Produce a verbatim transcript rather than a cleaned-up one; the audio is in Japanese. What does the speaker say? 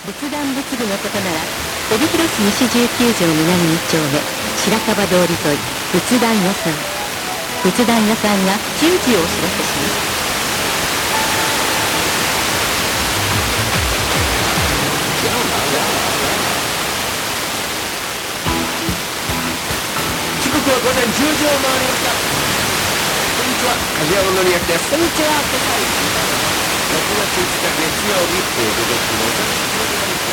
仏壇仏具のことなら帯広市西じゅうきゅう条南に丁目白樺通り沿い仏壇屋さん。仏壇屋さんがじゅうじをお知らせします。 時刻は午前じゅうじを回りました。こんにちは、梶山紀明です。 こんにちは、小西です。 ろくがついつか月曜日、えー、午後きのさんじでございます。